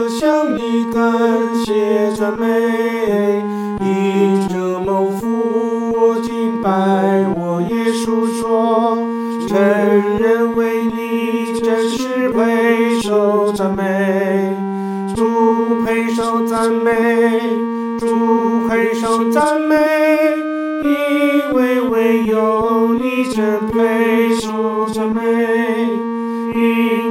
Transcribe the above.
向你感谢赞美，因着蒙福我敬拜我耶稣说，承认为你真是配受赞美，主配受赞美，主配受赞美，因为唯有你真配受赞美。